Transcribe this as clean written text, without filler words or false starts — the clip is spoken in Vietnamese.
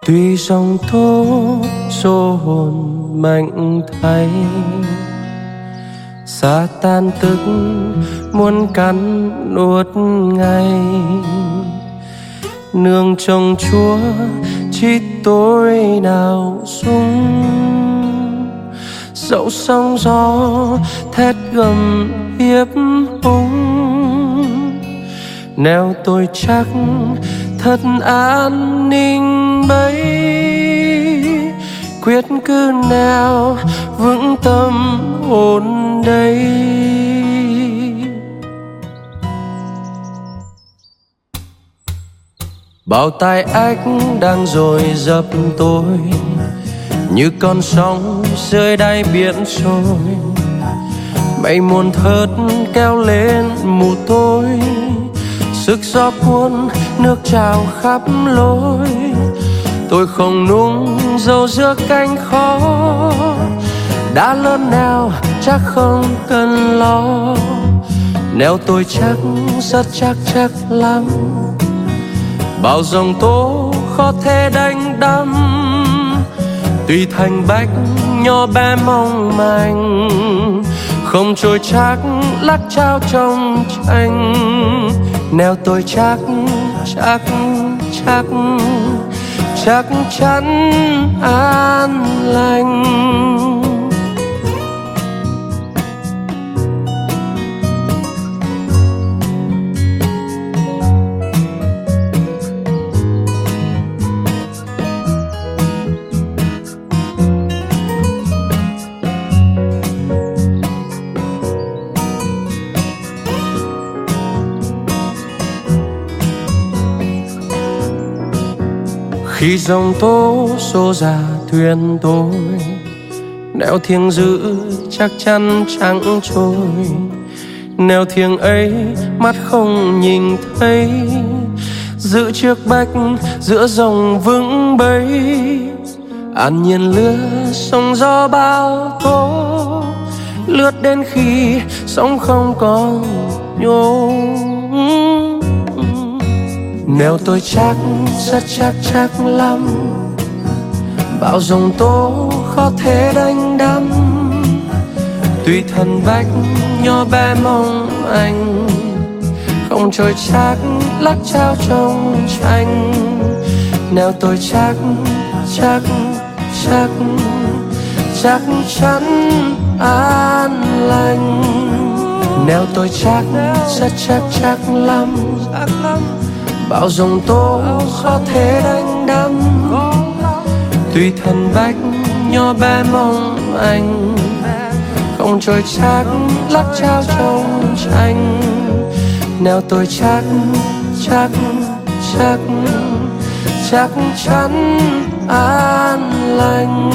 Tuy dòng tố xô hồn mạnh thay, xa tan tức muốn cắn nuốt ngay. Nương trông Chúa chỉ tối nào sung, dẫu sóng gió thét gầm hiếp hung. Neo tôi chắc thật an ninh bấy, quyết cứ neo vững tâm hồn đây. Bao tai ách đang dồn dập tôi, như con sóng rơi đáy biển trôi. Mây muôn thớt kéo lên mù tối, sức gió cuốn nước trào khắp lối. Tôi không nung dầu giữa cánh khó, đã lớn neo chắc không cần lo. Neo tôi chắc rất chắc lắm, bao dòng tố khó thể đánh đắm. Tuy thành bách nhỏ bé mong manh, không trôi chắc lắc trao trong tranh. Neo tôi chắc chắn an lành. Khi dòng tố xô ra thuyền tôi, neo thiêng giữ chắc chắn chẳng trôi. Neo thiêng ấy mắt không nhìn thấy, giữ chiếc bách giữa dòng vững bấy. An nhiên lướt sóng gió bao tố, lướt đến khi sóng không còn nhô. Neo tôi chắc rất chắc lắm, bao dòng tố khó thể đánh đắm. Tuy thân bách nhỏ bé mong anh, không trôi chắc lắc trao trong tranh. Neo tôi chắc chắn an lành. Neo tôi chắc rất chắc lắm, bao dòng tố khó thể đánh đắm. Tuy thân bách nhỏ bé mong anh, không trôi chắc lắc trao trong tranh. Neo tôi chắc chắn an lành.